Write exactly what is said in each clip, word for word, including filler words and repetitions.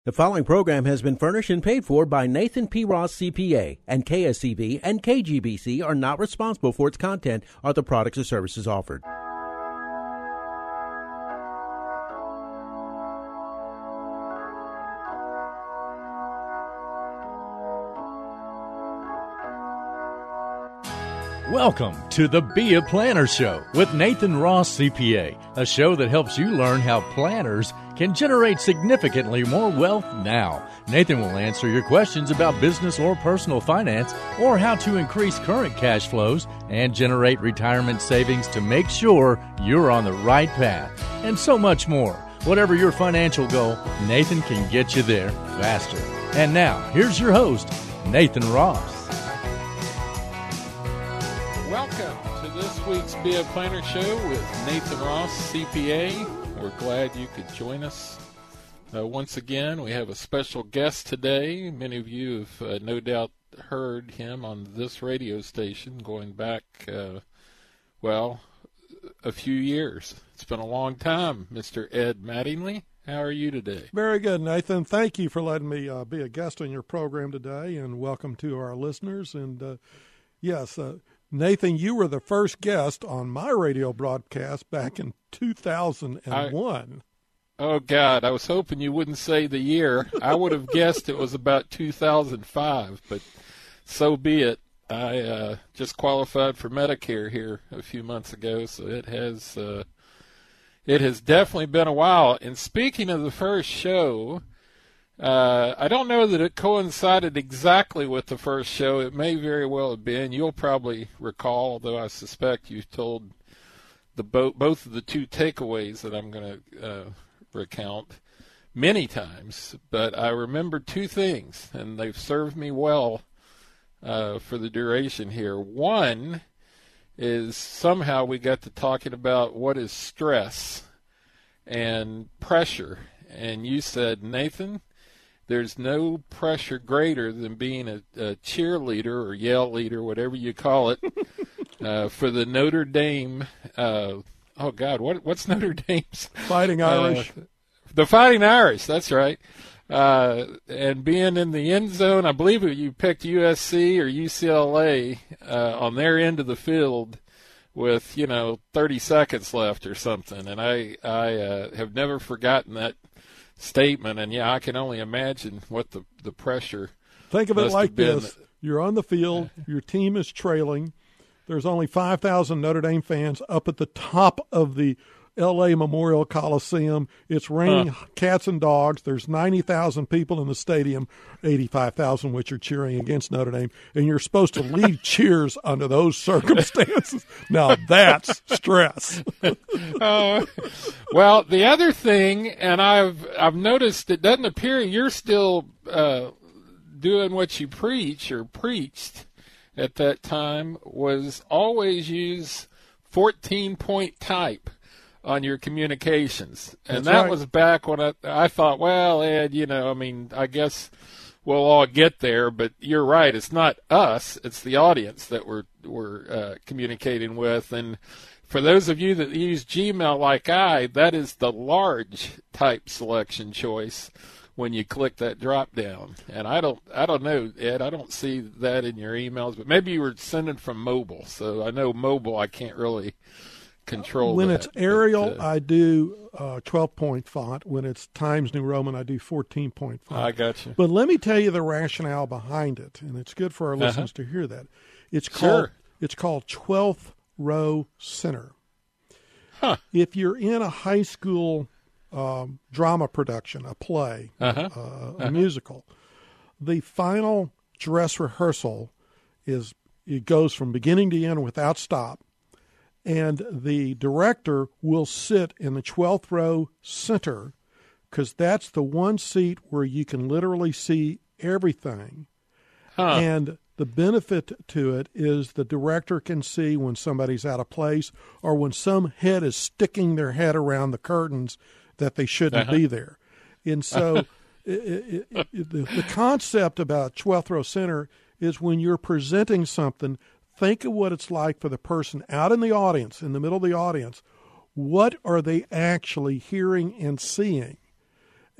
The following program has been furnished and paid for by Nathan P. Ross, C P A, and K S C B and K G B C are not responsible for its content or the products or services offered. Welcome to the Be a Planner Show with Nathan Ross, C P A, a show that helps you learn how planners can generate significantly more wealth now. Nathan will answer your questions about business or personal finance, or how to increase current cash flows and generate retirement savings to make sure you're on the right path, and so much more. Whatever your financial goal, Nathan can get you there faster. And now, here's your host, Nathan Ross. Welcome to this week's Be a Planner Show with Nathan Ross, C P A. We're glad you could join us. Uh, once again, we have a special guest today. Many of you have uh, no doubt heard him on this radio station going back, uh, well, a few years. It's been a long time, Mister Ed Mattingly. How are you today? Very good, Nathan. Thank you for letting me uh, be a guest on your program today, and welcome to our listeners. And, uh, yes, uh, Nathan, you were the first guest on my radio broadcast back in two thousand one. I, oh, God, I was hoping you wouldn't say the year. I would have guessed it was about two thousand five, but so be it. I uh, just qualified for Medicare here a few months ago, so it has uh, it has definitely been a while. And speaking of the first show, Uh, I don't know that it coincided exactly with the first show. It may very well have been. You'll probably recall, although I suspect you've told the bo- both of the two takeaways that I'm going to uh, recount many times. But I remember two things, and they've served me well uh, for the duration here. One is somehow we got to talking about what is stress and pressure. And you said, Nathan, there's no pressure greater than being a, a cheerleader or yell leader, whatever you call it, uh, for the Notre Dame. Uh, oh God, what what's Notre Dame's Fighting Irish? Uh, the Fighting Irish. That's right. Uh, and being in the end zone, I believe you picked U S C or U C L A uh, on their end of the field with you know thirty seconds left or something, and I I uh, have never forgotten that statement, and yeah, I can only imagine what the, the pressure. Think of it like this: been. You're on the field, your team is trailing. There's only five thousand Notre Dame fans up at the top of the L A Memorial Coliseum. It's raining huh. cats and dogs. There's ninety thousand people in the stadium, eighty-five thousand which are cheering against Notre Dame, and you're supposed to lead cheers under those circumstances. Now that's stress. uh, well, the other thing, and I've I've noticed it doesn't appear you're still uh, doing what you preach or preached at that time, was always use fourteen-point type on your communications. And That's that right. was back when I, I thought, well, Ed, you know, I mean, I guess we'll all get there, but you're right. It's not us. It's the audience that we're, we're uh, communicating with. And for those of you that use Gmail like I, that is the large type selection choice when you click that drop down. And I don't, I don't know, Ed, I don't see that in your emails, but maybe you were sending from mobile. So I know mobile, I can't really control when that, it's Arial, but, uh, I do uh, twelve-point font. When it's Times New Roman, I do fourteen-point font. I got you. But let me tell you the rationale behind it, and it's good for our Uh-huh. listeners to hear that. It's called Sure. it's called twelfth row center. Huh. If you're in a high school um, drama production, a play, Uh-huh. uh, a Uh-huh. musical, the final dress rehearsal is it goes from beginning to end without stop. And the director will sit in the twelfth row center because that's the one seat where you can literally see everything. Huh. And the benefit to it is the director can see when somebody's out of place or when some head is sticking their head around the curtains that they shouldn't Uh-huh. be there. And so it, it, it, the, the concept about twelfth row center is when you're presenting something, think of what it's like for the person out in the audience, in the middle of the audience. What are they actually hearing and seeing?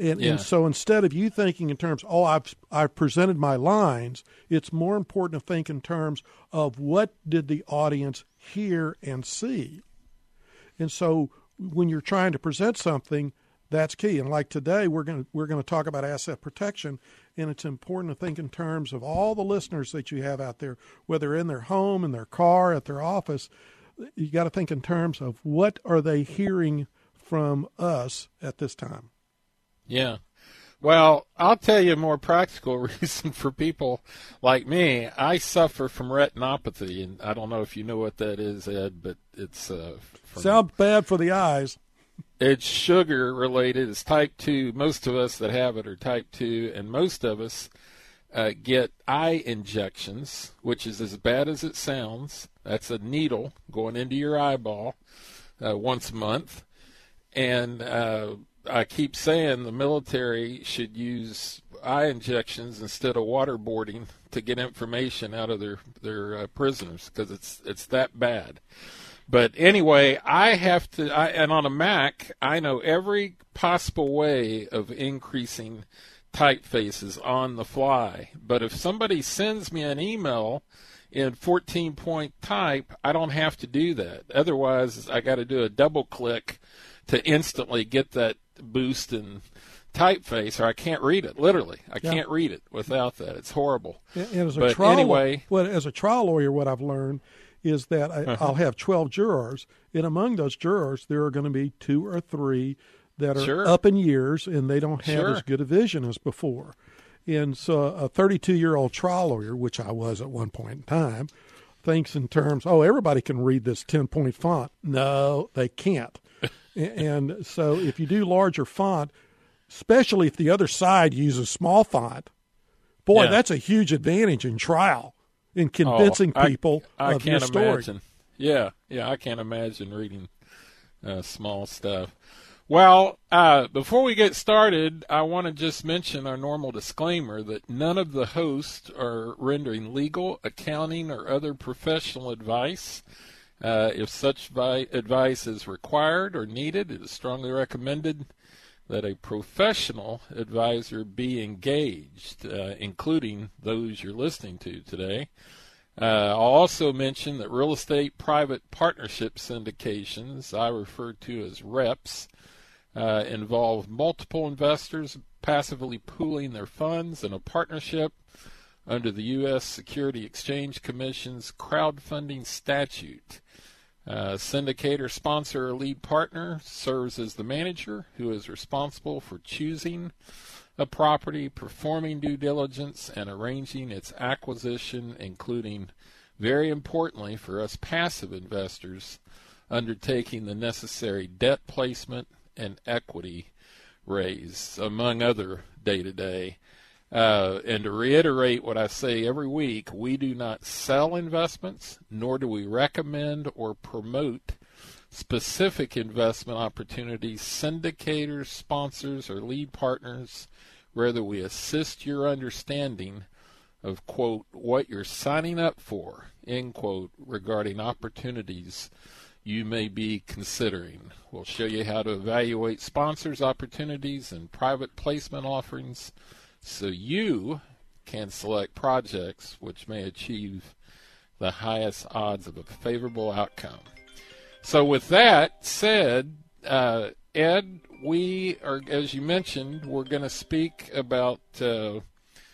And, Yeah. and so instead of you thinking in terms, oh, I've I've presented my lines, it's more important to think in terms of what did the audience hear and see. And so when you're trying to present something, that's key. And like today, we're going to we're going to talk about asset protection, and it's important to think in terms of all the listeners that you have out there, whether in their home, in their car, at their office. You got to think in terms of what are they hearing from us at this time. Yeah. Well, I'll tell you a more practical reason for people like me. I suffer from retinopathy, and I don't know if you know what that is, Ed, but it's uh, from, sounds bad for the eyes. It's sugar related. It's type two. Most of us that have it are type two, and most of us uh, get eye injections, which is as bad as it sounds. That's a needle going into your eyeball uh, once a month, and uh, I keep saying the military should use eye injections instead of waterboarding to get information out of their their uh, prisoners, because it's it's that bad. But anyway, I have to, I, and on a Mac, I know every possible way of increasing typefaces on the fly. But if somebody sends me an email in fourteen point type, I don't have to do that. Otherwise, I got to do a double click to instantly get that boost in typeface, or I can't read it. Literally, I Yeah. can't read it without that. It's horrible. And, and as a But trial, anyway, what as a trial lawyer, what I've learned is that I, Uh-huh. I'll have twelve jurors, and among those jurors, there are going to be two or three that are Sure. up in years, and they don't have Sure. as good a vision as before. And so a thirty-two-year-old trial lawyer, which I was at one point in time, thinks in terms, oh, everybody can read this ten-point font. No, they can't. And so if you do larger font, especially if the other side uses small font, boy, Yeah. that's a huge advantage in trial in convincing Oh, I- people I of your can't story. imagine. Yeah, yeah, I can't imagine reading uh, small stuff. Well, uh, before we get started, I want to just mention our normal disclaimer that none of the hosts are rendering legal, accounting, or other professional advice. Uh, if such vi- advice is required or needed, it is strongly recommended that a professional advisor be engaged, uh, including those you're listening to today. Uh, I'll also mention that real estate private partnership syndications, I refer to as REPs, uh, involve multiple investors passively pooling their funds in a partnership under the U S Security Exchange Commission's crowdfunding statute. Uh, syndicator, sponsor, or lead partner serves as the manager who is responsible for choosing a property, performing due diligence, and arranging its acquisition, including, very importantly for us passive investors, undertaking the necessary debt placement and equity raise, among other day-to-day. Uh, and to reiterate what I say every week, we do not sell investments, nor do we recommend or promote specific investment opportunities, syndicators, sponsors, or lead partners. Rather, we assist your understanding of, quote, what you're signing up for, end quote, regarding opportunities you may be considering. We'll show you how to evaluate sponsors' opportunities and private placement offerings, so you can select projects which may achieve the highest odds of a favorable outcome. So with that said, uh, Ed, we are, as you mentioned, we're going to speak about uh,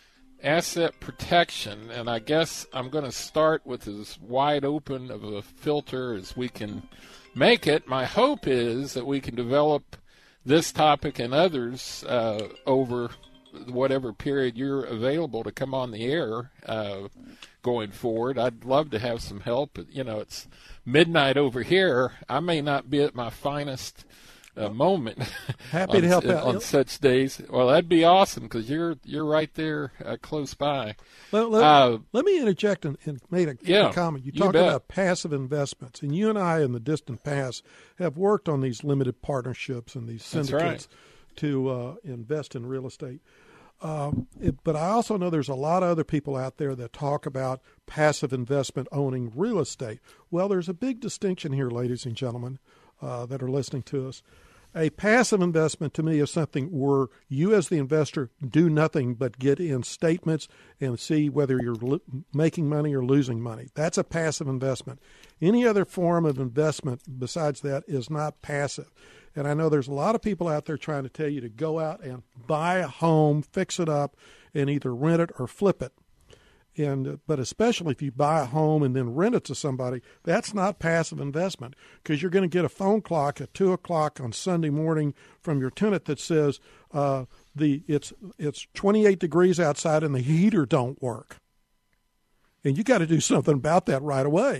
asset protection, and I guess I'm going to start with as wide open of a filter as we can make it. My hope is that we can develop this topic and others uh, over whatever period you're available to come on the air uh, going forward. I'd love to have some help. But, you know, it's midnight over here. I may not be at my finest uh, moment. Happy on, to help out. on such days. Well, that'd be awesome because you're you're right there uh, close by. Let, let, Uh, let me interject and, and make a, yeah, a comment. You you talked bet. about passive investments, and you and I in the distant past have worked on these limited partnerships and these That's syndicates to uh, invest in real estate. Um, it, but I also know there's a lot of other people out there that talk about passive investment owning real estate. Well, there's a big distinction here, ladies and gentlemen, uh, that are listening to us. A passive investment to me is something where you as the investor do nothing but get in statements and see whether you're lo- making money or losing money. That's a passive investment. Any other form of investment besides that is not passive. And I know there's a lot of people out there trying to tell you to go out and buy a home, fix it up, and either rent it or flip it. And but especially if you buy a home and then rent it to somebody, that's not passive investment, because you're going to get a phone clock at two o'clock on Sunday morning from your tenant that says uh, the it's it's twenty-eight degrees outside and the heater don't work, and you got to do something about that right away.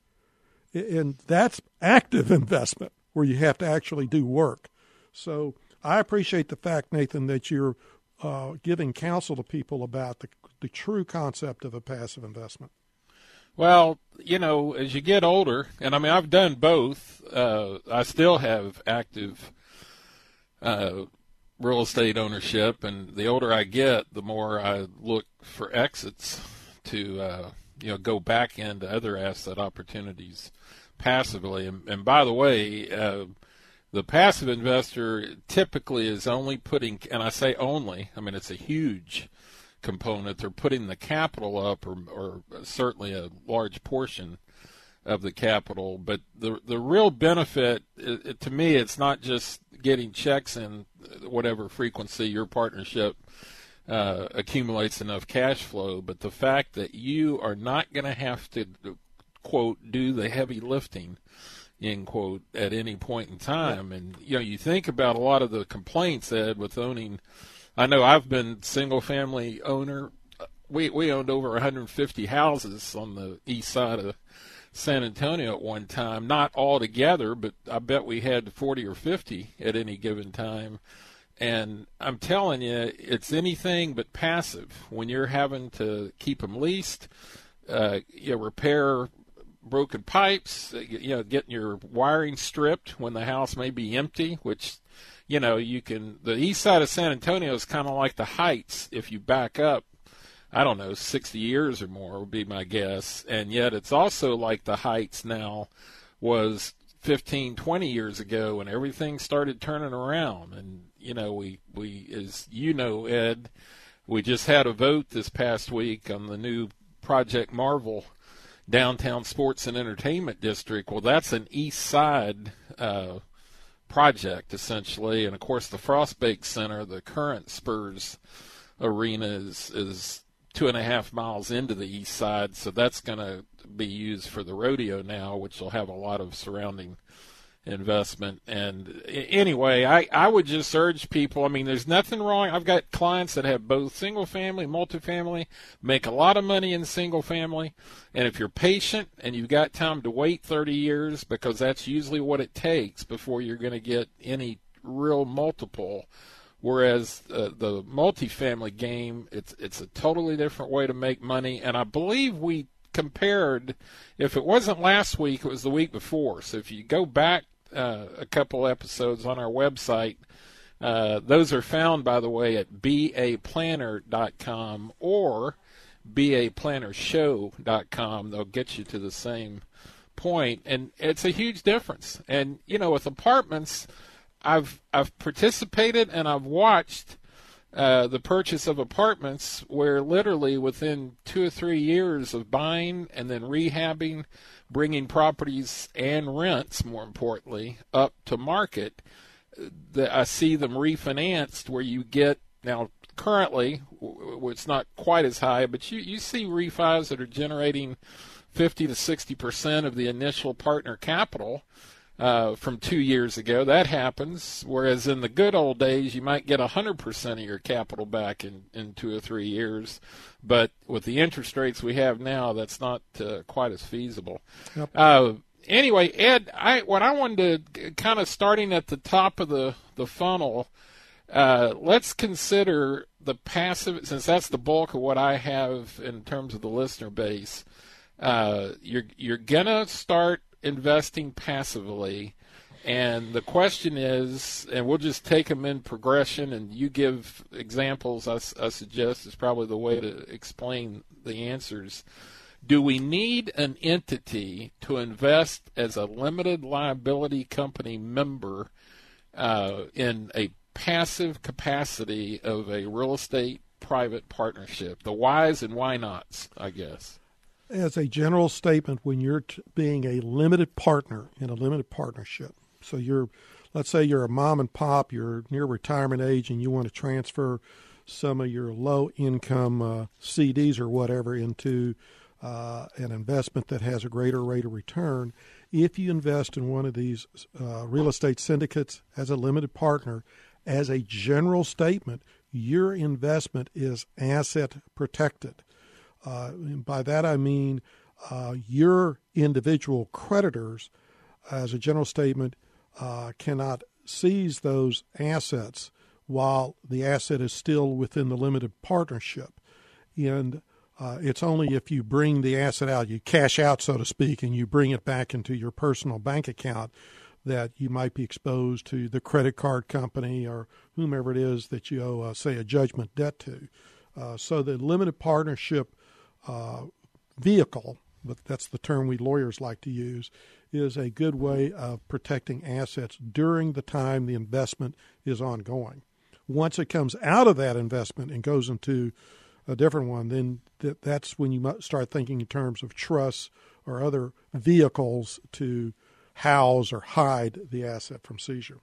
And that's active investment where you have to actually do work. So I appreciate the fact, Nathan, that you're uh, giving counsel to people about the the true concept of a passive investment. Well, you know, as you get older, and I mean, I've done both. Uh, I still have active uh, real estate ownership, and the older I get, the more I look for exits to, uh, you know, go back into other asset opportunities passively. And, and by the way, uh, the passive investor typically is only putting, and I say only, I mean, it's a huge component. They're putting the capital up, or, or certainly a large portion of the capital. But the the real benefit, it, it, to me, it's not just getting checks in whatever frequency your partnership uh, accumulates enough cash flow, but the fact that you are not going to have to, quote, do the heavy lifting, end quote, at any point in time. And, you know, you think about a lot of the complaints, Ed, with owning. I know I've been single-family owner. We we owned over one hundred fifty houses on the east side of San Antonio at one time. Not all together, but I bet we had forty or fifty at any given time. And I'm telling you, it's anything but passive when you're having to keep them leased, uh, you know, repair broken pipes, you know, getting your wiring stripped when the house may be empty, which, you know, you can, the east side of San Antonio is kind of like the Heights if you back up, I don't know, sixty years or more would be my guess. And yet it's also like the Heights now was fifteen, twenty years ago when everything started turning around. And, you know, we, we, as you know, Ed, we just had a vote this past week on the new Project Marvel Downtown Sports and Entertainment District. Well, that's an east side uh project, essentially. And, of course, the Frostbake Center, the current Spurs arena, is, is two and a half miles into the east side, so that's going to be used for the rodeo now, which will have a lot of surrounding investment. And anyway, I, I would just urge people, I mean, there's nothing wrong. I've got clients that have both single-family, multifamily, make a lot of money in single-family, and if you're patient and you've got time to wait thirty years, because that's usually what it takes before you're going to get any real multiple, whereas uh, the multifamily game, it's it's a totally different way to make money. And I believe we compared, if it wasn't last week, it was the week before. So if you go back uh, a couple episodes on our website, uh, those are found, by the way, at b a planner dot com or b a planner show dot com. They'll get you to the same point, and it's a huge difference. And, you know, with apartments, I've I've participated and I've watched Uh, the purchase of apartments where literally within two or three years of buying and then rehabbing, bringing properties and rents, more importantly, up to market, the, I see them refinanced where you get, now currently, w- it's not quite as high, but you, you see refis that are generating fifty to sixty percent of the initial partner capital Uh, from two years ago. That happens, whereas in the good old days, you might get one hundred percent of your capital back in, in two or three years. But with the interest rates we have now, that's not uh, quite as feasible. Yep. Uh, anyway, Ed, I, what I wanted to kind of starting at the top of the, the funnel, uh, let's consider the passive, since that's the bulk of what I have in terms of the listener base. Uh, you're, you're going to start investing passively, and the question is, and we'll just take them in progression, and you give examples, I, I suggest is probably the way to explain the answers. Do we need an entity to invest as a limited liability company member uh, in a passive capacity of a real estate private partnership? The whys and why nots, I guess. As a general statement, when you're t- being a limited partner in a limited partnership, so you're, let's say you're a mom and pop, you're near retirement age, and you want to transfer some of your low-income uh, C Ds or whatever into uh, an investment that has a greater rate of return. If you invest in one of these uh, real estate syndicates as a limited partner, as a general statement, your investment is asset protected. Uh, and by that I mean uh, your individual creditors, as a general statement, uh, cannot seize those assets while the asset is still within the limited partnership. And uh, it's only if you bring the asset out, you cash out, so to speak, and you bring it back into your personal bank account, that you might be exposed to the credit card company or whomever it is that you owe, uh, say, a judgment debt to. Uh, so the limited partnership uh, vehicle, but that's the term we lawyers like to use, is a good way of protecting assets during the time the investment is ongoing. Once it comes out of that investment and goes into a different one, then th- that's when you start thinking in terms of trusts or other vehicles to house or hide the asset from seizure.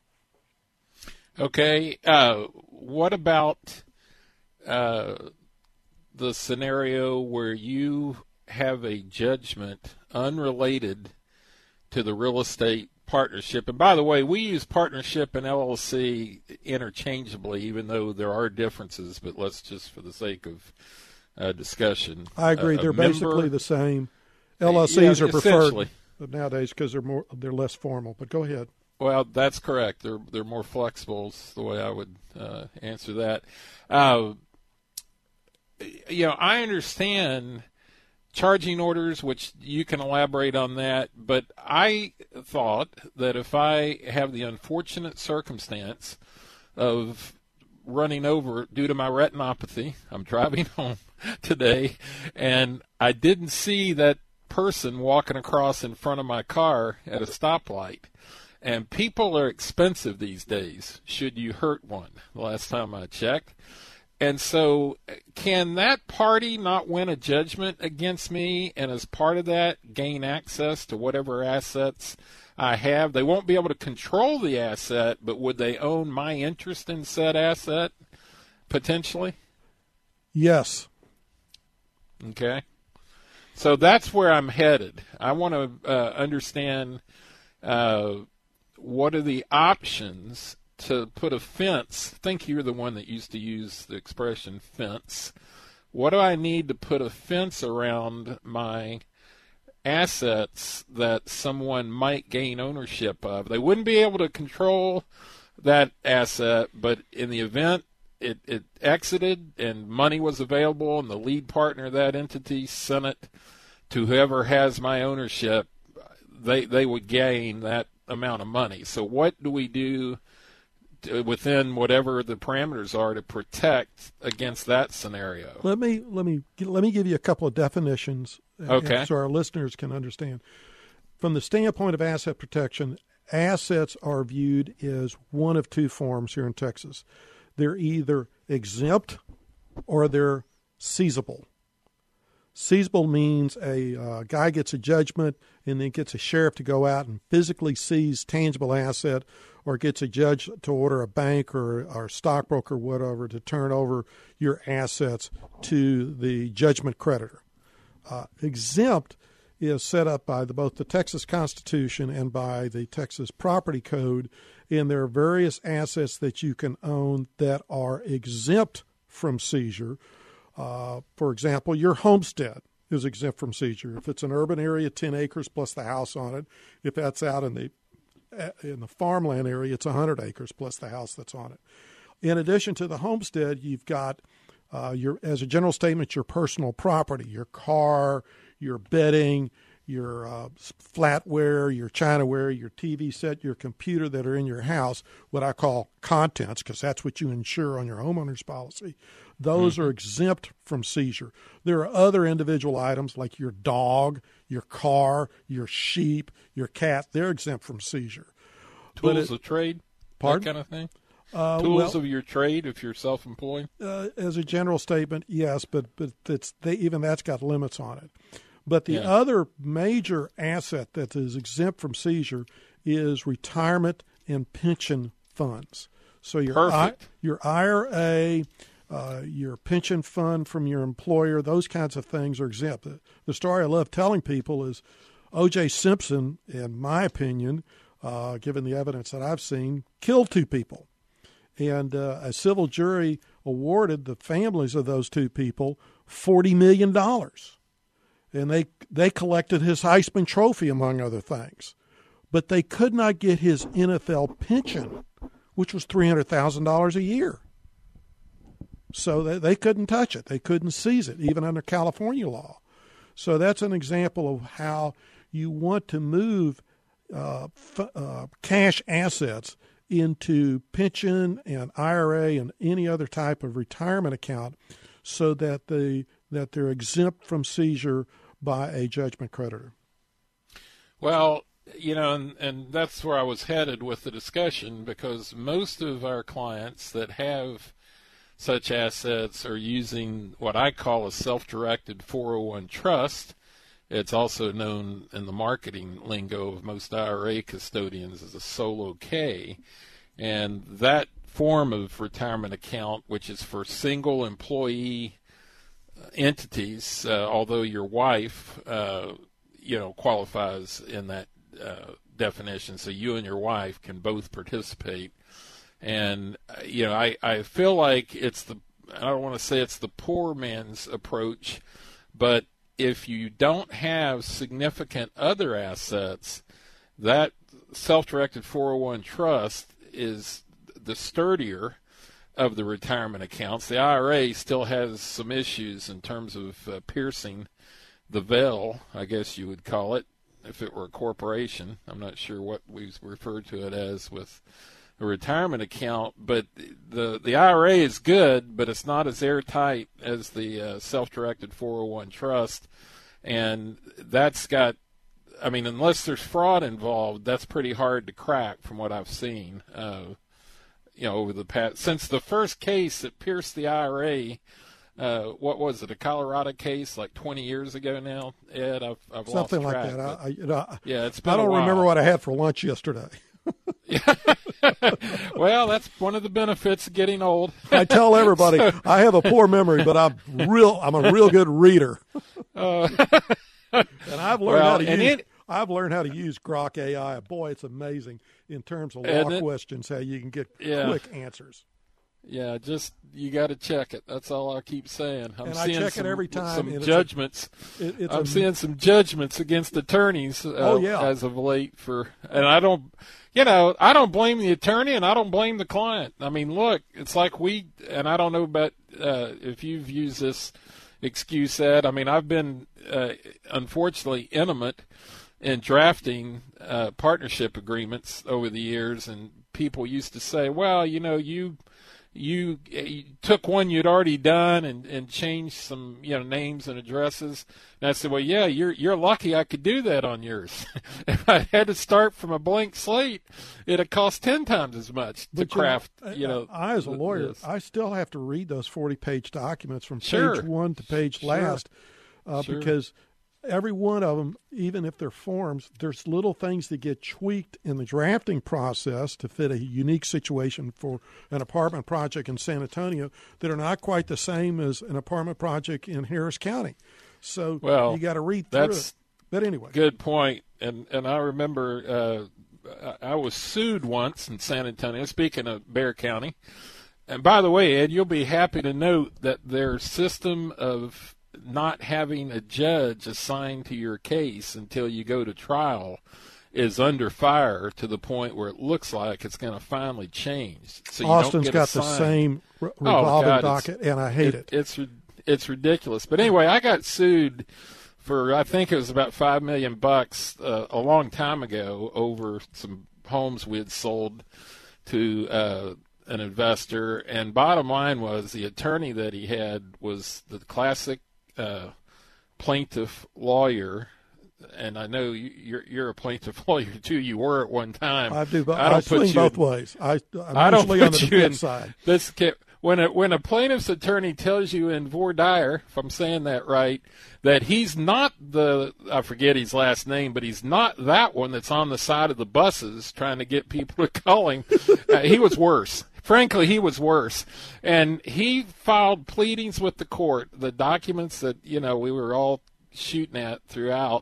Okay. Uh, what about uh, the scenario where you have a judgment unrelated to the real estate partnership? And by the way, we use partnership and L L C interchangeably, even though there are differences, but let's just, for the sake of uh, discussion. I agree. Uh, they're member, basically the same. L L Cs yeah, are preferred nowadays because they're more they're less formal. But go ahead. Well, that's correct. They're they're more flexible. Is the way I would uh, answer that. Uh, you know, I understand charging orders, which you can elaborate on that, but I thought that if I have the unfortunate circumstance of running over due to my retinopathy, I'm driving home today, and I didn't see that person walking across in front of my car at a stoplight. And people are expensive these days, should you hurt one, the last time I checked. And so can that party not win a judgment against me and as part of that gain access to whatever assets I have? They won't be able to control the asset, but would they own my interest in said asset potentially? Yes. Okay. So that's where I'm headed. I want to uh, understand uh, what are the options to put a fence. I think you're the one that used to use the expression fence. What do I need to put a fence around my assets that someone might gain ownership of? They wouldn't be able to control that asset, but in the event it, it exited and money was available and the lead partner of that entity sent it to whoever has my ownership, they they would gain that amount of money. So what do we do within whatever the parameters are to protect against that scenario? Let me let me let me give you a couple of definitions, okay, so our listeners can understand. From the standpoint of asset protection, assets are viewed as one of two forms here in Texas. They're either exempt or they're seizable. Seizable means a uh, guy gets a judgment and then gets a sheriff to go out and physically seize tangible asset, or gets a judge to order a bank or, or a stockbroker, whatever, to turn over your assets to the judgment creditor. Uh, exempt is set up by the, both the Texas Constitution and by the Texas Property Code, and there are various assets that you can own that are exempt from seizure. Uh, for example, your homestead is exempt from seizure. If it's an urban area, ten acres plus the house on it. If that's out in the in the farmland area, it's one hundred acres plus the house that's on it. In addition to the homestead, you've got, uh, your as a general statement, your personal property, your car, your bedding, your uh, flatware, your chinaware, your T V set, your computer that are in your house, what I call contents, because that's what you insure on your homeowner's policy. Those mm-hmm. are exempt from seizure. There are other individual items like your dog, your car, your sheep, your cat. They're exempt from seizure. Tools it, of trade? Pardon? that kind of thing? Uh, Tools well, of your trade if you're self-employed? Uh, as a general statement, yes, but but it's they, even that's got limits on it. But the Yeah. other major asset that is exempt from seizure is retirement and pension funds. So your I, Perfect. your I R A, uh, your pension fund from your employer, those kinds of things are exempt. The, the story I love telling people is O J Simpson, in my opinion, uh, given the evidence that I've seen, killed two people. And uh, a civil jury awarded the families of those two people forty million dollars. And they they collected his Heisman Trophy, among other things. But they could not get his N F L pension, which was three hundred thousand dollars a year. So they, they couldn't touch it. They couldn't seize it, even under California law. So that's an example of how you want to move uh, f- uh, cash assets into pension and I R A and any other type of retirement account so that they that they're exempt from seizure by a judgment creditor. Well, you know, and, and that's where I was headed with the discussion, because most of our clients that have such assets are using what I call a self-directed four oh one trust. It's also known in the marketing lingo of most I R A custodians as a solo K. And that form of retirement account, which is for single employee entities, uh, although your wife, uh, you know, qualifies in that uh, definition, so you and your wife can both participate. And, uh, you know, I, I feel like it's the, I don't want to say it's the poor man's approach, but if you don't have significant other assets, that self-directed four oh one trust is the sturdier of the retirement accounts. The I R A still has some issues in terms of uh, piercing the veil, I guess you would call it, if it were a corporation. I'm not sure what we refer to it as with a retirement account, but the the I R A is good, but it's not as airtight as the uh, self-directed four oh one trust, and that's got, I mean, unless there's fraud involved, that's pretty hard to crack from what I've seen, uh, you know, over the past, since the first case that pierced the I R A, uh, what was it, a Colorado case like twenty years ago now, Ed? I've, I've Something lost like track, that. I, but, I, you know, yeah, it's been I don't a while. remember what I had for lunch yesterday. Well, that's one of the benefits of getting old. I tell everybody so, I have a poor memory, but I'm real. I'm a real good reader, uh, and I've learned well, how to use. It, I've learned how to use Grok A I. Boy, it's amazing in terms of law it, questions how you can get yeah. quick answers. Yeah, just you got to check it. That's all I keep saying. I'm and seeing I check some, it every time. some judgments. A, it, it's I'm a, seeing some judgments against attorneys uh, oh, yeah. as of late for, and I don't, you know, I don't blame the attorney and I don't blame the client. I mean, look, it's like we, and I don't know about uh, if you've used this excuse, Ed. I mean, I've been uh, unfortunately intimate in drafting uh, partnership agreements over the years, and people used to say, well, you know, you. You, you took one you'd already done and, and changed some, you know, names and addresses. And I said, well, yeah, you're you're lucky I could do that on yours. If I had to start from a blank slate, it'd cost ten times as much to but craft, you know, you know. I, as a lawyer, this. I still have to read those forty-page documents from sure. page one to page sure. last uh, sure. because every one of them, even if they're forms, there's little things that get tweaked in the drafting process to fit a unique situation for an apartment project in San Antonio that are not quite the same as an apartment project in Harris County. So well, you got to read through that's it. But anyway. Good point. And, and I remember uh, I was sued once in San Antonio, speaking of Bexar County. And by the way, Ed, you'll be happy to note that their system of not having a judge assigned to your case until you go to trial is under fire to the point where it looks like it's going to finally change. So you Austin's don't get got assigned. the same re- revolving oh, God, docket, and I hate it. it. It's it's ridiculous. But anyway, I got sued for I think it was about five million bucks uh, a long time ago over some homes we had sold to uh, an investor. And bottom line was the attorney that he had was the classic Uh, plaintiff lawyer and I know you, you're you're a plaintiff lawyer too. You were at one time. I do. But I, don't I swing put both you in, ways. I, I'm I don't usually put on the you defense in side. This when a when a plaintiff's attorney tells you in voir dire, if I'm saying that right, that he's not the I forget his last name, but he's not that one that's on the side of the buses trying to get people to call him. uh, he was worse. Frankly, he was worse. And he filed pleadings with the court, the documents that, you know, we were all shooting at throughout,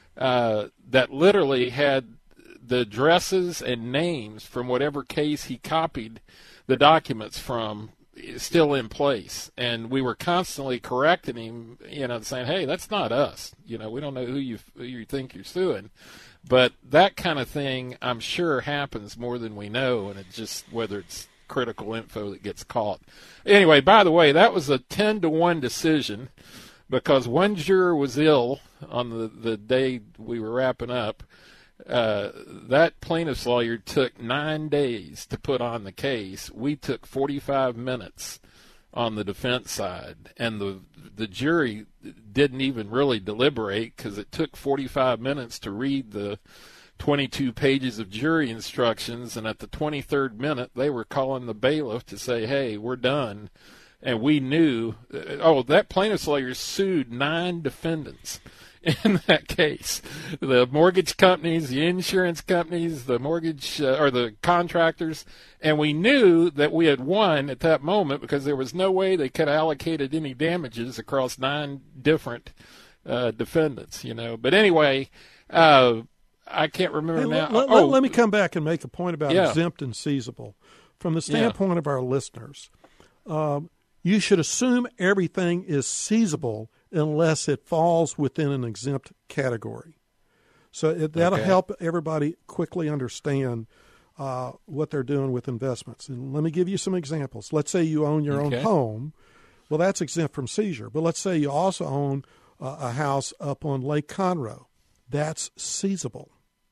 uh, that literally had the addresses and names from whatever case he copied the documents from still in place. And we were constantly correcting him, you know, saying, hey, that's not us. You know, we don't know who you, who you think you're suing. But that kind of thing, I'm sure, happens more than we know, and it's just whether it's critical info that gets caught. Anyway, by the way, that was a ten to one decision because one juror was ill on the, the day we were wrapping up. Uh, that plaintiff's lawyer took nine days to put on the case. We took forty-five minutes on the defense side, and the the jury didn't even really deliberate because it took forty-five minutes to read the twenty-two pages of jury instructions, and at the twenty-third minute, they were calling the bailiff to say, hey, we're done. And we knew, oh, that plaintiff's lawyer sued nine defendants in that case. The mortgage companies, the insurance companies, the mortgage, uh, or the contractors, and we knew that we had won at that moment because there was no way they could have allocated any damages across nine different uh, defendants, you know. But anyway, uh, I can't remember hey, now. Let, let, oh, let me come back and make a point about yeah. exempt and seizable. From the standpoint yeah. of our listeners, um, you should assume everything is seizable unless it falls within an exempt category. So it, that'll okay. help everybody quickly understand uh, what they're doing with investments. And let me give you some examples. Let's say you own your okay. own home. Well, that's exempt from seizure. But let's say you also own uh, a house up on Lake Conroe. That's seizable.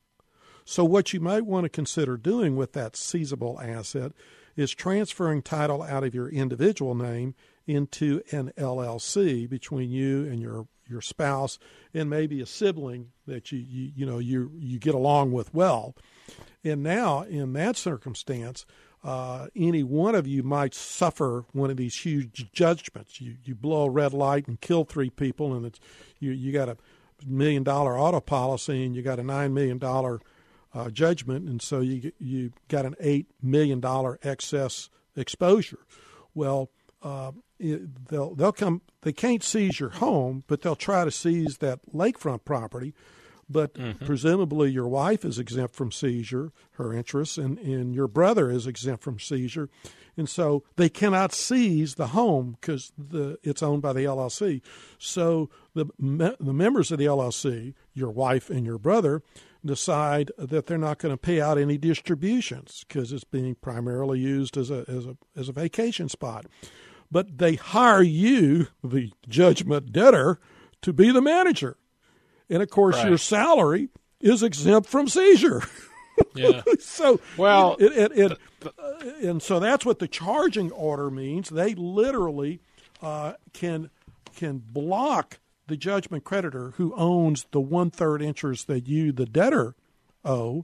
So what you might want to consider doing with that seizable asset is transferring title out of your individual name into an L L C between you and your, your spouse and maybe a sibling that you, you you know you you get along with well. And now in that circumstance, uh, any one of you might suffer one of these huge judgments. You you blow a red light and kill three people, and it's you you got a million dollar auto policy and you got a nine million dollar Uh, judgment, and so you you got an eight million dollar excess exposure. Well, uh, it, they'll they'll come. They can't seize your home, but they'll try to seize that lakefront property. But mm-hmm. presumably, your wife is exempt from seizure, her interests, and, and your brother is exempt from seizure, and so they cannot seize the home because the it's owned by the L L C. So the me, the members of the L L C, your wife and your brother, decide that they're not going to pay out any distributions because it's being primarily used as a as a as a vacation spot. But they hire you, the judgment debtor, to be the manager, and of course right. your salary is exempt from seizure. Yeah. so well, it, it, it, it uh, and so that's what the charging order means. They literally uh, can can block the judgment creditor who owns the one-third interest that you, the debtor, owe,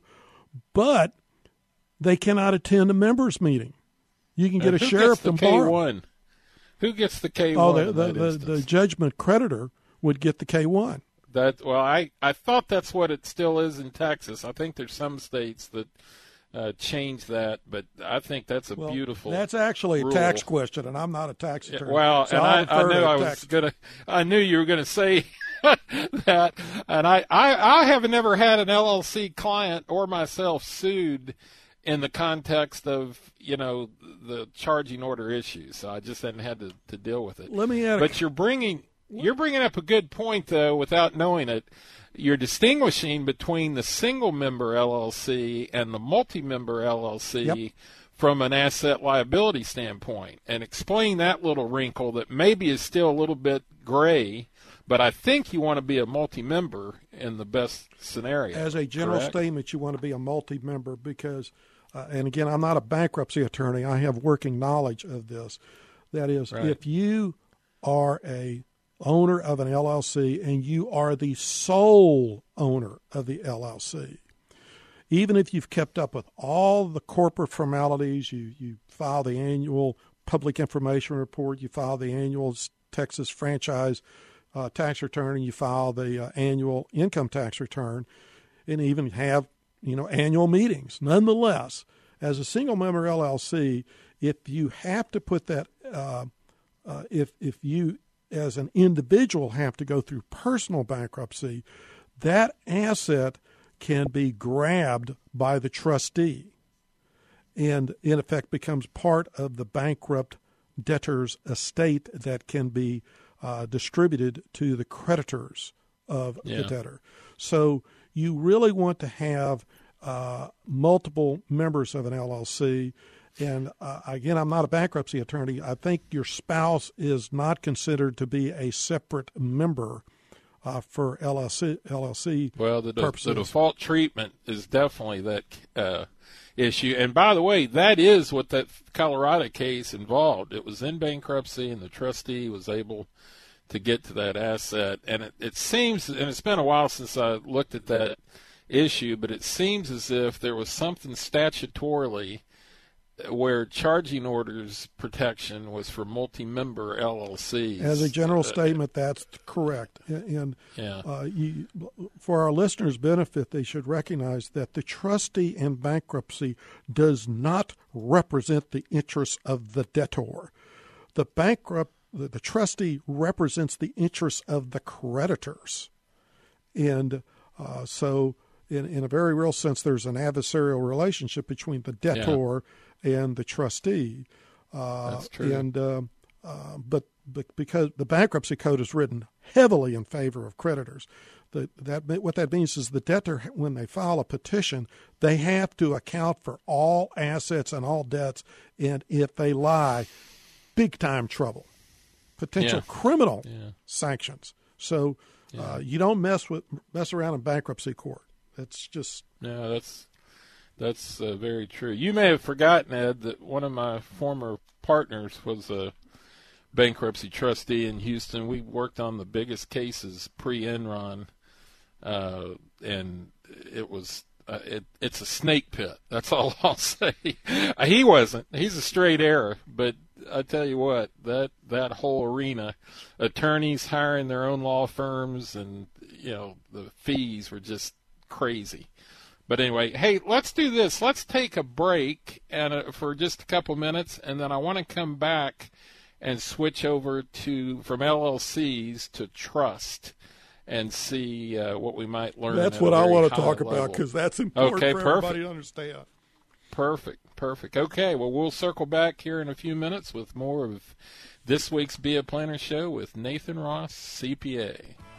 but they cannot attend a members meeting. You can get and a who sheriff gets the to borrow. K one? Who gets the K one? Oh, the the, the, the judgment creditor would get the K one. That well, I, I thought that's what it still is in Texas. I think there's some states that uh, change that, but I think that's a well, beautiful. That's actually rule. a tax question, and I'm not a tax attorney. Yeah, well, so and I, I knew to I was gonna. I knew you were gonna say that, and I, I, I have never had an L L C client or myself sued in the context of you know the charging order issues. So I just hadn't had to, to deal with it. Let me add. But a, you're bringing you're bringing up a good point though, without knowing it. You're distinguishing between the single-member L L C and the multi-member L L C yep. from an asset liability standpoint, and explain that little wrinkle that maybe is still a little bit gray, but I think you want to be a multi-member in the best scenario. As a general correct? statement, you want to be a multi-member because, uh, and again, I'm not a bankruptcy attorney. I have working knowledge of this. That is, right. if you are a owner of an L L C and you are the sole owner of the L L C, even if you've kept up with all the corporate formalities, you, you file the annual public information report, you file the annual Texas franchise uh, tax return, and you file the uh, annual income tax return, and even have, you know, annual meetings. Nonetheless, as a single member L L C, if you have to put that, uh, uh, if if you as an individual have to go through personal bankruptcy, that asset can be grabbed by the trustee and in effect becomes part of the bankrupt debtor's estate that can be uh, distributed to the creditors of yeah. the debtor. So you really want to have uh, multiple members of an L L C. And uh, again, I'm not a bankruptcy attorney. I think your spouse is not considered to be a separate member uh, for L L C, L L C well, the, purposes. the default treatment is definitely that uh, issue. And by the way, that is what that Colorado case involved. It was in bankruptcy, and the trustee was able to get to that asset. And it, it seems, and it's been a while since I looked at that issue, but it seems as if there was something statutorily where charging orders protection was for multi-member L L Cs. As a general uh, statement, that's correct. And yeah. uh, you, for our listeners' benefit, they should recognize that the trustee in bankruptcy does not represent the interests of the debtor. The bankrupt, the, the trustee represents the interests of the creditors. And uh, so in, in a very real sense, there's an adversarial relationship between the debtor yeah. and the trustee. Uh, That's true. And uh, uh, but, but because the bankruptcy code is written heavily in favor of creditors, the, that what that means is the debtor, when they file a petition, they have to account for all assets and all debts, and if they lie, big time trouble, potential yeah. criminal yeah. sanctions. So yeah. uh, you don't mess with mess around in bankruptcy court. It's just no, that's. That's uh, very true. You may have forgotten, Ed, that one of my former partners was a bankruptcy trustee in Houston. We worked on the biggest cases pre-Enron, uh, and it was uh, it, it's a snake pit. That's all I'll say. He wasn't. He's a straight arrow, but I tell you what, that that whole arena, attorneys hiring their own law firms, and you know the fees were just crazy. But anyway, hey, let's do this. Let's take a break and uh, for just a couple minutes, and then I want to come back and switch over to from L L Cs to trust and see uh, what we might learn. That's what I want to talk level. about because that's important okay, for perfect. everybody to understand. Perfect, perfect. Okay, well, we'll circle back here in a few minutes with more of this week's Be a Planner Show with Nathan Ross, C P A.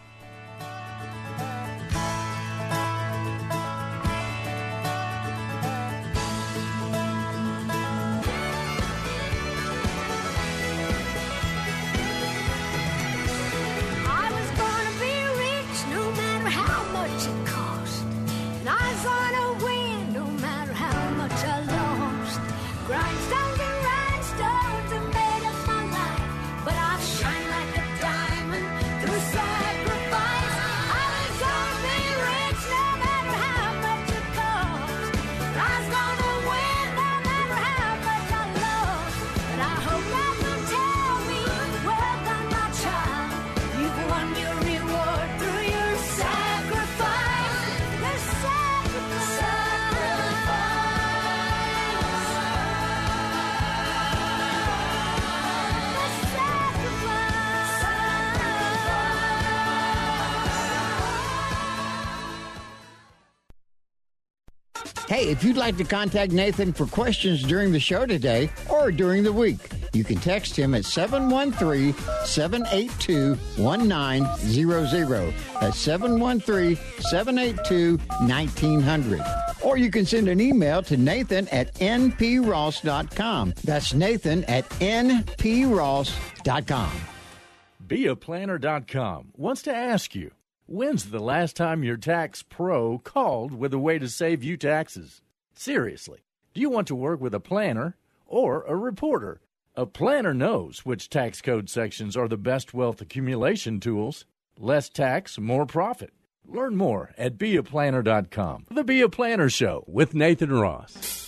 Grindstones and rhinestones are made of my life, but I shine like a diamond through sacrifice. I was gonna be rich no matter how much it costs. I was gonna win no matter how much I lost. But I hope that will tell me, well done, my child. You've won your reward through your sacrifice. The sacrifice. sacrifice. Hey, if you'd like to contact Nathan for questions during the show today or during the week, you can text him at seven one three, seven eight two, one nine zero zero. That's seven one three, seven eight two, one nine zero zero. Or you can send an email to Nathan at n p ross dot com. That's Nathan at n p ross dot com. be a planner dot com wants to ask you, when's the last time your tax pro called with a way to save you taxes? Seriously, do you want to work with a planner or a reporter, A planner knows which tax code sections are the best wealth accumulation tools. Less tax, more profit. Learn more at be a planner dot com. The Be a Planner Show with Nathan Ross.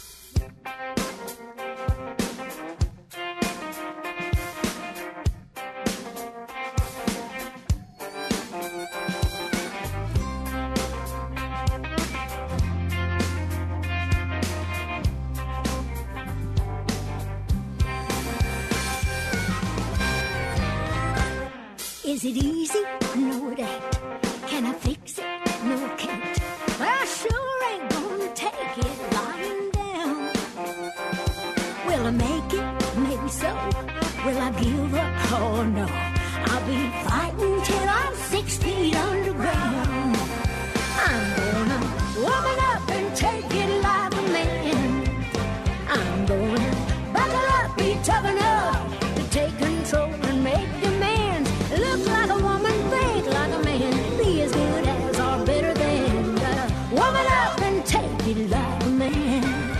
Is it easy? No, it ain't. Can I fix it? No, I can't. I sure ain't gonna take it lying down. Will I make it? Maybe so. Will I give up? Oh, no. I'll be fighting till I'm six feet underground. I'm gonna woman up and take it like a man. I'm gonna buckle up, be tough enough to take control and make demands. Look like a woman, think like a man, be as good as or better than. Gotta woman up and take it like a man.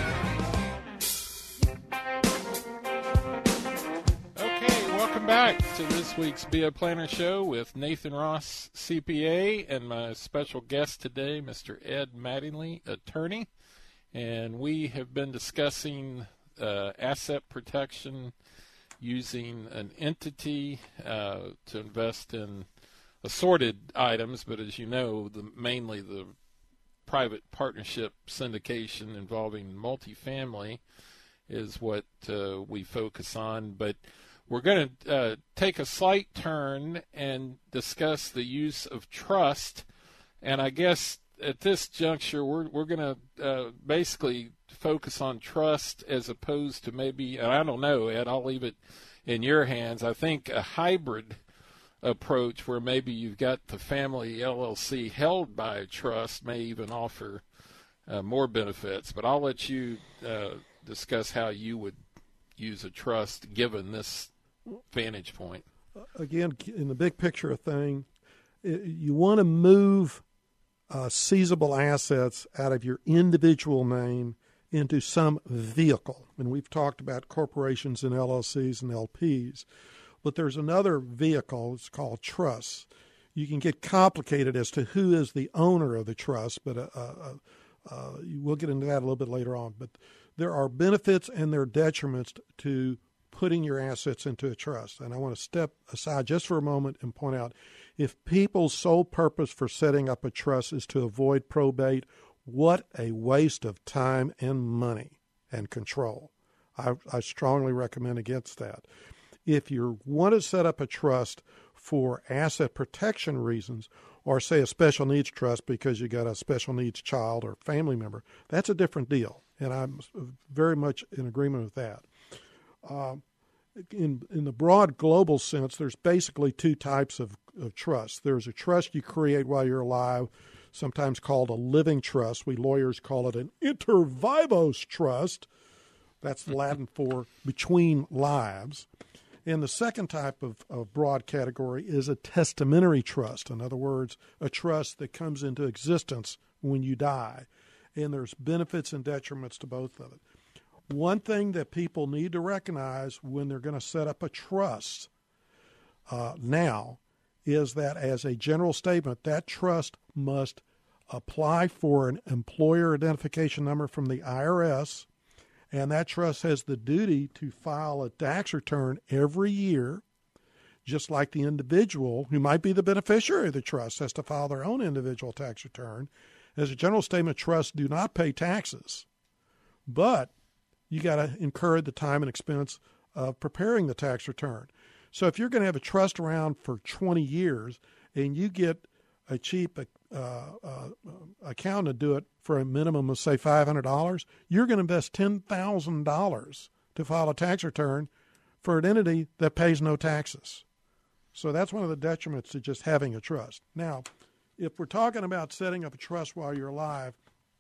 Okay, welcome back to this week's Be a Planner Show with Nathan Ross, C P A, and my special guest today, Mister Ed Mattingly, attorney. And we have been discussing uh, asset protection using an entity uh, to invest in assorted items, but as you know, the, mainly the private partnership syndication involving multifamily is what uh, we focus on. But we're going to uh, take a slight turn and discuss the use of trust. And I guess at this juncture, we're we're going to uh, basically focus on trust as opposed to maybe, and I don't know, Ed, I'll leave it in your hands. I think a hybrid approach where maybe you've got the family L L C held by a trust may even offer uh, more benefits. But I'll let you uh, discuss how you would use a trust given this vantage point. Again, in the big picture of thing, you want to move uh, seizable assets out of your individual name into some vehicle. And we've talked about corporations and L L Cs and L Ps. But there's another vehicle, it's called trusts. You can get complicated as to who is the owner of the trust, but uh, uh, uh, we'll get into that a little bit later on. But there are benefits and there are detriments to putting your assets into a trust. And I want to step aside just for a moment and point out, if people's sole purpose for setting up a trust is to avoid probate, what a waste of time and money and control. I, I strongly recommend against that. If you want to set up a trust for asset protection reasons, or say a special needs trust because you got a special needs child or family member, that's a different deal. And I'm very much in agreement with that. Um, in, in the broad global sense, there's basically two types of, of trust. There's a trust you create while you're alive, sometimes called a living trust. We lawyers call it an inter vivos trust. That's Latin for between lives. And the second type of, of broad category is a testamentary trust. In other words, a trust that comes into existence when you die. And there's benefits and detriments to both of it. One thing that people need to recognize when they're going to set up a trust uh, now is that as a general statement, that trust must apply for an employer identification number from the I R S, and that trust has the duty to file a tax return every year, just like the individual who might be the beneficiary of the trust has to file their own individual tax return. As a general statement, trusts do not pay taxes, but you got to incur the time and expense of preparing the tax return. So if you're going to have a trust around for twenty years and you get a cheap uh, uh, accountant to do it for a minimum of, say, five hundred dollars, you're going to invest ten thousand dollars to file a tax return for an entity that pays no taxes. So that's one of the detriments to just having a trust. Now, if we're talking about setting up a trust while you're alive,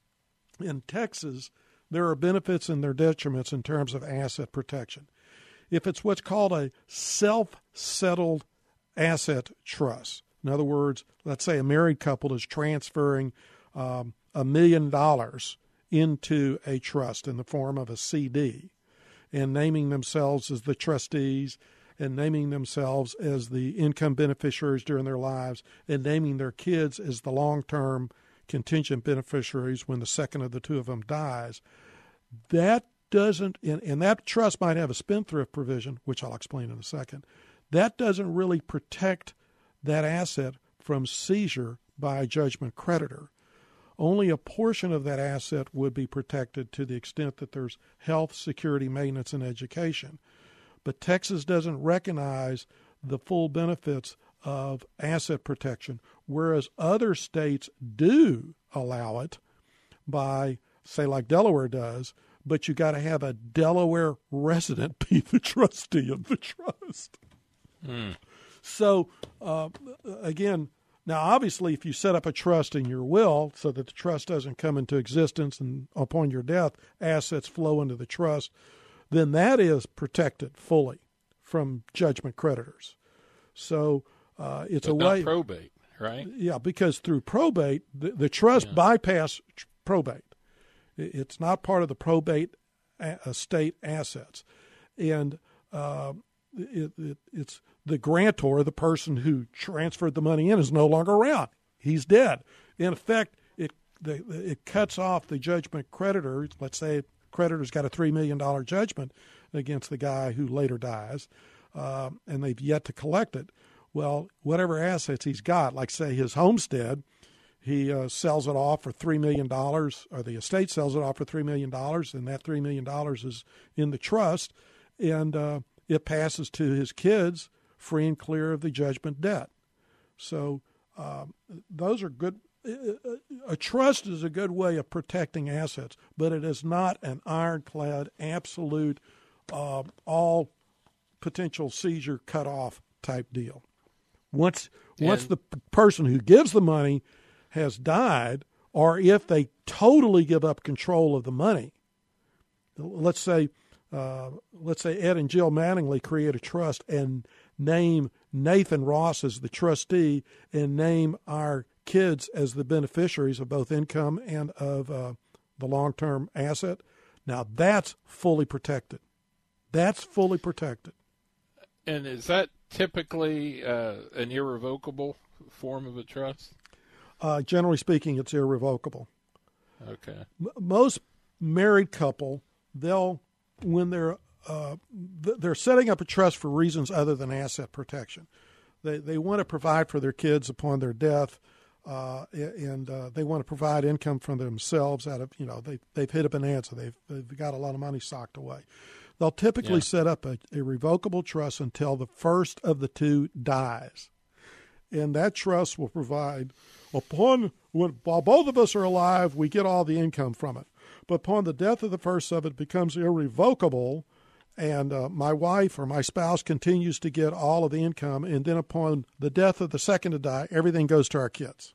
in Texas, there are benefits and there are detriments in terms of asset protection. If it's what's called a self-settled asset trust, in other words, let's say a married couple is transferring um, a million dollars into a trust in the form of a C D. and naming themselves as the trustees and naming themselves as the income beneficiaries during their lives and naming their kids as the long-term contingent beneficiaries when the second of the two of them dies, that doesn't, and, and that trust might have a spendthrift provision, which I'll explain in a second, that doesn't really protect that asset from seizure by a judgment creditor. Only a portion of that asset would be protected to the extent that there's health, security, maintenance, and education. But Texas doesn't recognize the full benefits of asset protection, whereas other states do allow it by, say, like Delaware does, but you got to have a Delaware resident be the trustee of the trust. Mm. So, uh, again, now obviously if you set up a trust in your will so that the trust doesn't come into existence and upon your death assets flow into the trust, then that is protected fully from judgment creditors. So uh, it's but a not way. probate, right? Yeah, because through probate, the, the trust Yeah. bypass tr- probate. It- It's not part of the probate a- estate assets. And uh, it, it, it's the grantor, the person who transferred the money in, is no longer around. He's dead. In effect, it the, it cuts off the judgment creditor. Let's say creditor's got a three million dollars judgment against the guy who later dies, uh, and they've yet to collect it. Well, whatever assets he's got, like say his homestead, he uh, sells it off for three million dollars, or the estate sells it off for three million dollars, and that three million dollars is in the trust, and uh, it passes to his kids free and clear of the judgment debt. So um, those are good. A trust is a good way of protecting assets, but it is not an ironclad, absolute, uh, all potential seizure cut off type deal. Once once And- the p- person who gives the money has died, or if they totally give up control of the money, let's say uh, let's say Ed and Jill Mattingly create a trust and name Nathan Ross as the trustee and name our kids as the beneficiaries of both income and of uh, the long-term asset. Now that's fully protected. That's fully protected. And is that typically uh, an irrevocable form of a trust? Uh, generally speaking, it's irrevocable. Okay. M- most married couple, they'll when they're uh, th- they're setting up a trust for reasons other than asset protection. They they want to provide for their kids upon their death. Uh, and uh, they want to provide income for themselves out of, you know, they, they've hit a bonanza. They've, they've got a lot of money socked away. They'll typically Yeah. set up a, a revocable trust until the first of the two dies. And that trust will provide, upon, when, while both of us are alive, we get all the income from it. But upon the death of the first of it, it becomes irrevocable, and uh, my wife or my spouse continues to get all of the income, and then upon the death of the second to die, everything goes to our kids.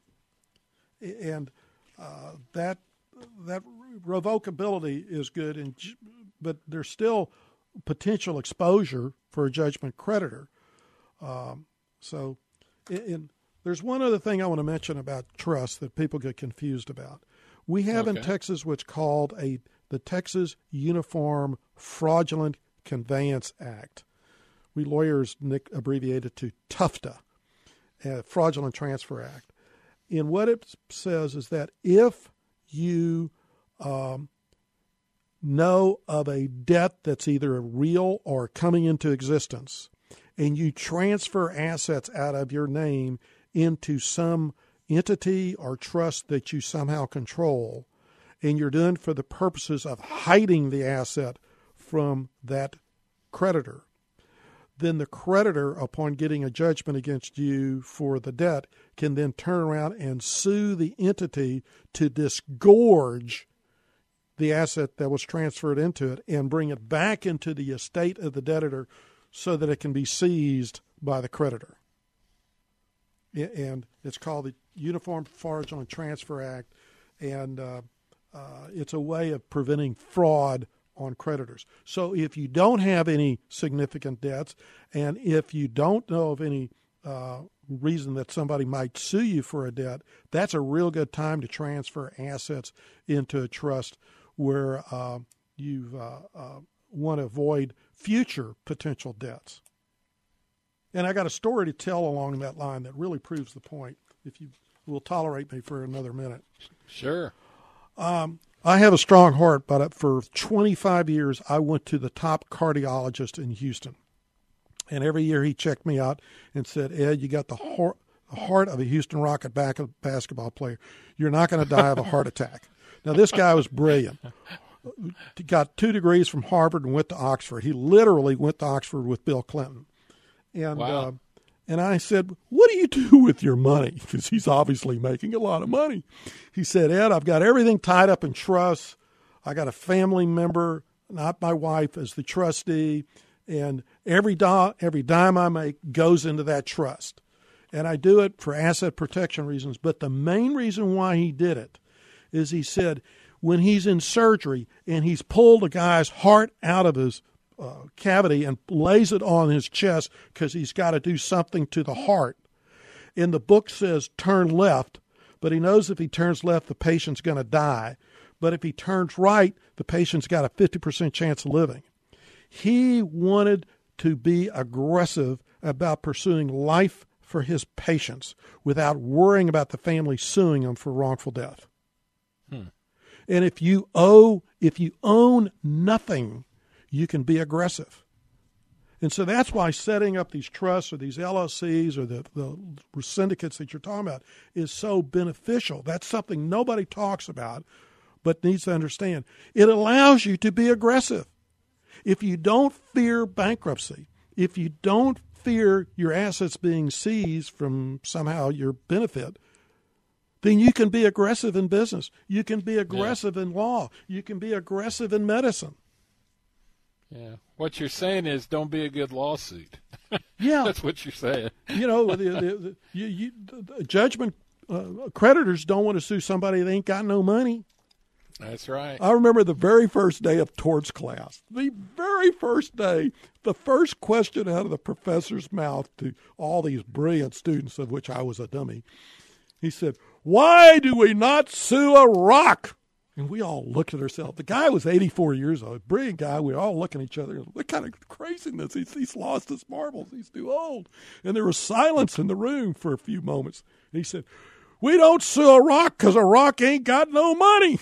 And uh, that that revocability is good, and but there's still potential exposure for a judgment creditor. Um, so, and there's one other thing I want to mention about trust that people get confused about. We have in Okay. Texas what's called a the Texas Uniform Fraudulent Conveyance Act. We lawyers nick, abbreviate it to TUFTA, uh, Fraudulent Transfer Act. And what it says is that if you um, know of a debt that's either real or coming into existence, and you transfer assets out of your name into some entity or trust that you somehow control, and you're doing for the purposes of hiding the asset from that creditor, then the creditor, upon getting a judgment against you for the debt, can then turn around and sue the entity to disgorge the asset that was transferred into it and bring it back into the estate of the debtor so that it can be seized by the creditor. And it's called the Uniform Fraudulent Transfer Act, and uh, uh, it's a way of preventing fraud on creditors. So if you don't have any significant debts, and if you don't know of any uh, reason that somebody might sue you for a debt, that's a real good time to transfer assets into a trust where uh, you've uh, uh, want to avoid future potential debts. And I got a story to tell along that line that really proves the point, if you will tolerate me for another minute. Sure. Um, I have a strong heart, but for twenty-five years, I went to the top cardiologist in Houston. And every year he checked me out and said, Ed, you got the heart, the heart of a Houston Rocket back basketball player. You're not going to die of a heart attack. Now, this guy was brilliant. He got two degrees from Harvard and went to Oxford. He literally went to Oxford with Bill Clinton. And Wow. uh, and I said, what do you do with your money? Because he's obviously making a lot of money. He said, Ed, I've got everything tied up in trusts. I got a family member, not my wife, as the trustee. And every, do- every dime I make goes into that trust. And I do it for asset protection reasons. But the main reason why he did it is he said when he's in surgery and he's pulled a guy's heart out of his uh, cavity and lays it on his chest because he's got to do something to the heart. And the book says turn left, but he knows if he turns left, the patient's going to die. But if he turns right, the patient's got a fifty percent chance of living. He wanted to be aggressive about pursuing life for his patients without worrying about the family suing him for wrongful death. Hmm. And if you owe, if you own nothing, you can be aggressive. And so that's why setting up these trusts or these L L Cs or the, the syndicates that you're talking about is so beneficial. That's something nobody talks about but needs to understand. It allows you to be aggressive. If you don't fear bankruptcy, if you don't fear your assets being seized from somehow your benefit, then you can be aggressive in business. You can be aggressive yeah. in law. You can be aggressive in medicine. Yeah. What you're saying is don't be a good lawsuit. Yeah. That's what you're saying. You know, the, the, the, you, you, the judgment uh, creditors don't want to sue somebody that ain't got no money. That's right. I remember the very first day of torts class, the very first day, the first question out of the professor's mouth to all these brilliant students, of which I was a dummy, he said, why do we not sue a rock? And we all looked at ourselves. The guy was eighty-four years old, brilliant guy. We were all looking at each other. What kind of craziness? He's, he's lost his marbles. He's too old. And there was silence in the room for a few moments. And he said, we don't sue a rock because a rock ain't got no money.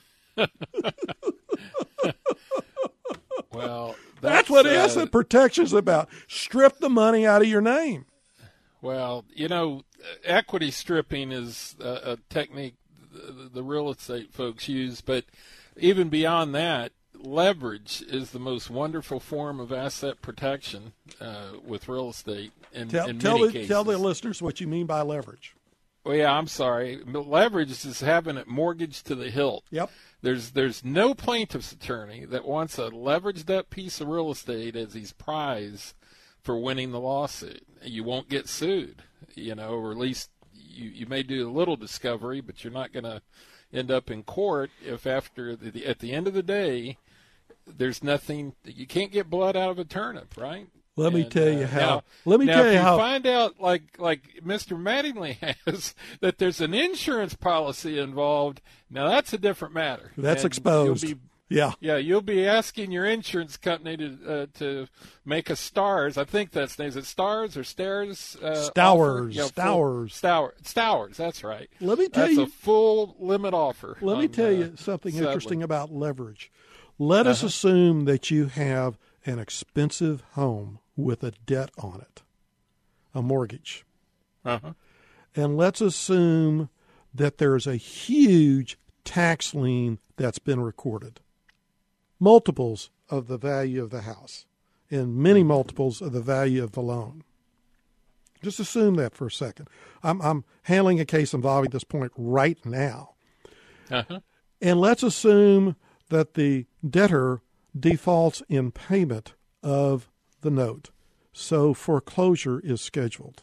Well, that's, that's what uh, asset protection is about. Strip the money out of your name. Well, you know, equity stripping is a, a technique the, the real estate folks use, but even beyond that, leverage is the most wonderful form of asset protection uh, with real estate in, Tell, in tell many the, cases. Tell the listeners what you mean by leverage. Well, yeah, I'm sorry. Leverage is having it mortgaged to the hilt. Yep. There's there's no plaintiff's attorney that wants a leveraged up piece of real estate as his prize for winning the lawsuit. You won't get sued, you know, or at least you, you may do a little discovery, but you're not going to end up in court if after the, at the end of the day, there's nothing, you can't get blood out of a turnip, right? Let me And, tell you uh, how. Now, let me now tell if you you how. find out, like like Mister Mattingly has, that there's an insurance policy involved. Now that's a different matter. That's And exposed. You'll be, yeah. yeah, you'll be asking your insurance company to uh, to make a stars. I think that's is it stars or stairs? Uh, Stowers. offer? You know, full- Stowers. Stour, Stowers. That's right. Let me tell that's you. a full limit offer. Let me on, tell uh, you something settling. interesting about leverage. Let us Uh-huh. assume that you have an expensive home with a debt on it, a mortgage. Uh-huh. And let's assume that there's a huge tax lien that's been recorded, multiples of the value of the house, and many multiples of the value of the loan. Just assume that for a second. I'm, I'm handling a case involving this point right now. Uh-huh. And let's assume that the debtor defaults in payment of the note. So foreclosure is scheduled.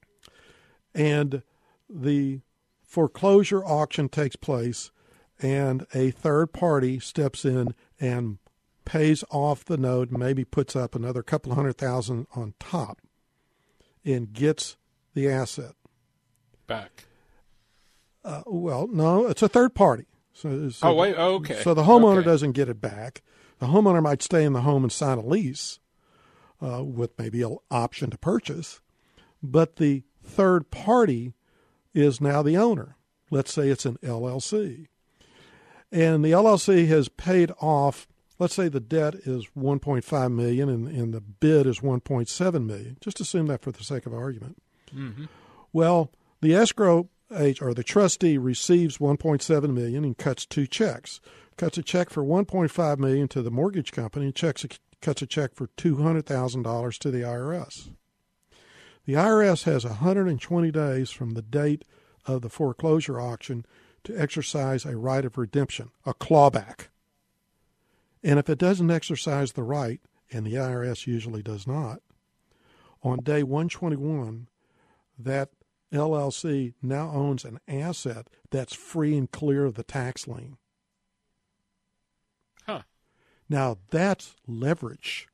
And the foreclosure auction takes place, and a third party steps in and pays off the note, maybe puts up another couple of hundred thousand on top, and gets the asset. Back. Uh, well, no, it's a third party. So, so Oh, wait, okay. So the homeowner Okay. doesn't get it back. The homeowner might stay in the home and sign a lease uh, with maybe an option to purchase, but the third party is now the owner. Let's say it's an L L C. And the L L C has paid off, let's say the debt is one point five million dollars and, and the bid is one point seven million dollars. Just assume that for the sake of argument. Mm-hmm. Well, the escrow agent or the trustee receives one point seven million dollars and cuts two checks. Cuts a check for one point five million dollars to the mortgage company and checks a, cuts a check for two hundred thousand dollars to the I R S. The I R S has one hundred twenty days from the date of the foreclosure auction to exercise a right of redemption, a clawback. And if it doesn't exercise the right, and the I R S usually does not, on day one twenty-one, that L L C now owns an asset that's free and clear of the tax lien. Huh. Now, that's leverage.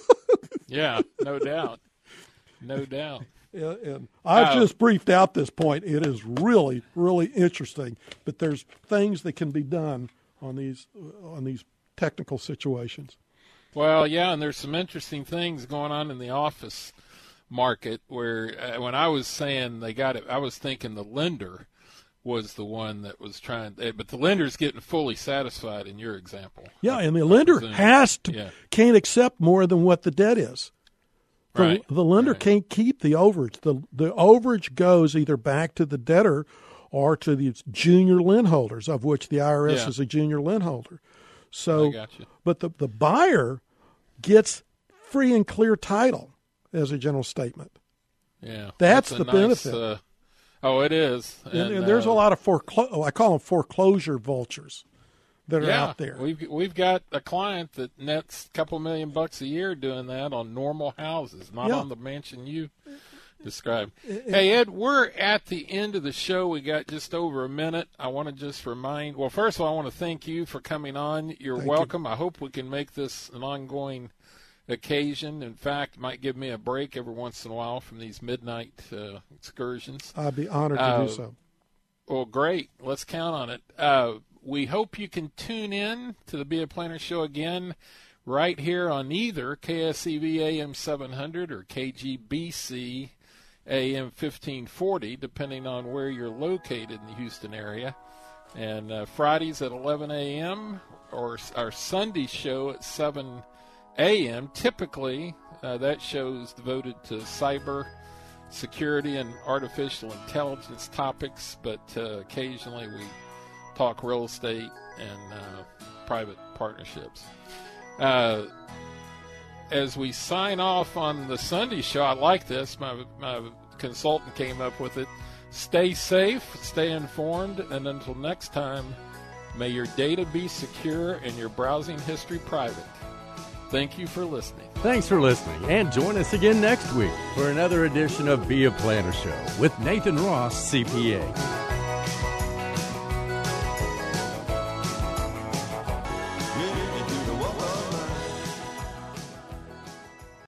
Yeah, no doubt. No doubt. And, and I've Oh. just briefed out this point. It is really, really interesting. But there's things that can be done on these on these technical situations. Well, yeah, and there's some interesting things going on in the office market where uh, when I was saying they got it, I was thinking the lender was the one that was trying, uh, but the lender's getting fully satisfied in your example. Yeah, and the lender presume. has to Yeah. can't accept more than what the debt is. The, Right. the lender Right. can't keep the overage. The the overage goes either back to the debtor or to the junior lien holders, of which the I R S Yeah. is a junior lien holder. I So, got you. but the, the buyer gets free and clear title as a general statement. Yeah, That's a the nice, benefit. Uh, oh, it is. And, and there's uh, a lot of foreclo- I call them foreclosure vultures that are yeah, out there. We've we've got a client that nets a couple million bucks a year doing that on normal houses, not Yeah. on the mansion you described. Hey, Ed, we're at the end of the show. We got just over a minute. I want to just remind, well, first of all, I want to thank you for coming on. You're Thank you. welcome. I hope we can make this an ongoing occasion. In fact, it might give me a break every once in a while from these midnight uh, excursions. I'd be honored to Uh, do so. Well, great. Let's count on it. Uh, we hope you can tune in to the Be a Planner Show again right here on either K S E V A M seven hundred or K G B C A M fifteen forty, depending on where you're located in the Houston area. And uh, Fridays at eleven a.m. or our Sunday show at seven a.m. Typically, uh, that show is devoted to cyber security and artificial intelligence topics, but uh, occasionally we talk real estate and uh, private partnerships. Uh, as we sign off on the Sunday show, I like this. My, my consultant came up with it. Stay safe, stay informed, and until next time, may your data be secure and your browsing history private. Thank you for listening. Thanks for listening, and join us again next week for another edition of Be a Planner Show with Nathan Ross, C P A.